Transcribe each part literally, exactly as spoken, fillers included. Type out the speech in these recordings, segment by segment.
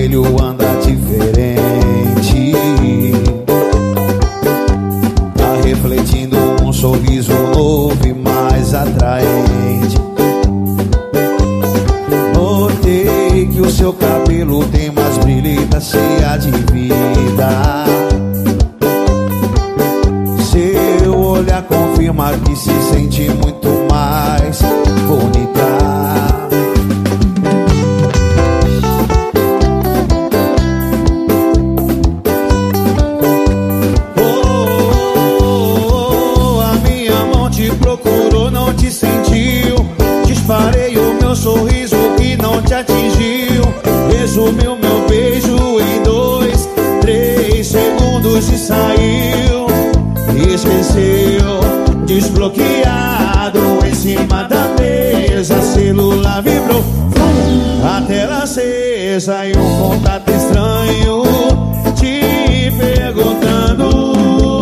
espelho anda diferente, tá refletindo um sorriso novo e mais atraente. Notei que o seu cabelo tem mais brilho, tá cheia de vida. Seu olhar confirma que se sente muito mais bonita. Procurou, não te sentiu. Disparei o meu sorriso que não te atingiu. Resumiu meu beijo em dois, três segundos e saiu. Esqueceu, desbloqueado em cima da mesa. Celular vibrou, a tela acesa e um contato estranho te perguntando.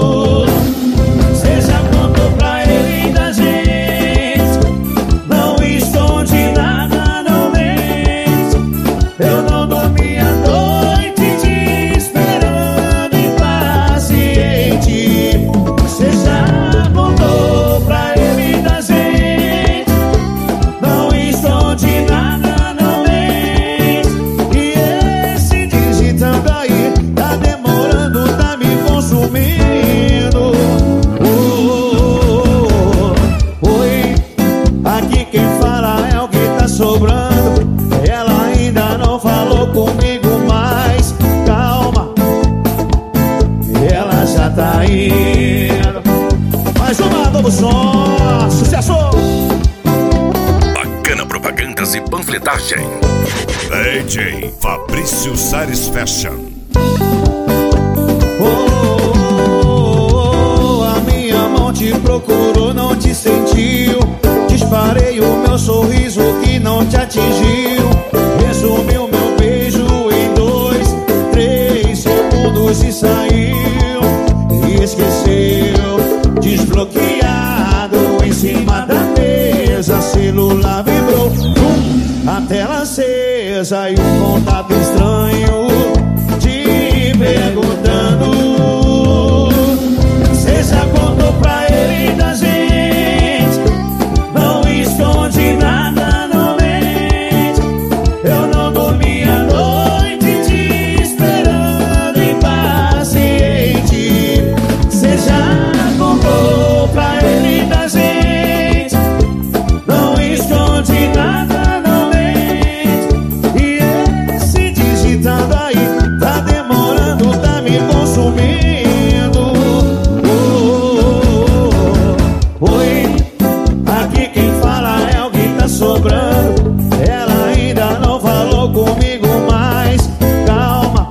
Ela ainda não falou comigo, mas calma, ela já tá indo. Mais uma, novo som, sucesso! Bacana Propagandas e Panfletagem. D J Fabrício Sares Fashion. Oh, oh, oh, a minha mão te procurou, não te sentiu. Disparei o meu sorriso que não te atingiu. Resumiu meu beijo em dois, três segundos e saiu. E esqueceu, desbloqueado em cima da mesa. Celular vibrou, pum, a tela acesa e um contato estranho te perguntando. Cê já contou pra ele da gente? Nada, não mente. Eu não dormi a noite te esperando impaciente. Cê já contou pra ele da gente? Não esconde nada, não mente. E esse digitando aí tá demorando, tá me consumindo. Oh, oh, oh, oh. Oi, aqui quem fala é sobrando. Ela ainda não falou comigo, mas calma,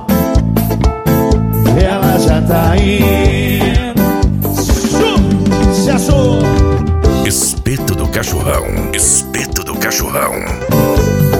ela já tá indo. Se achou. Espeto do Cachorrão. Espeto do Cachorrão.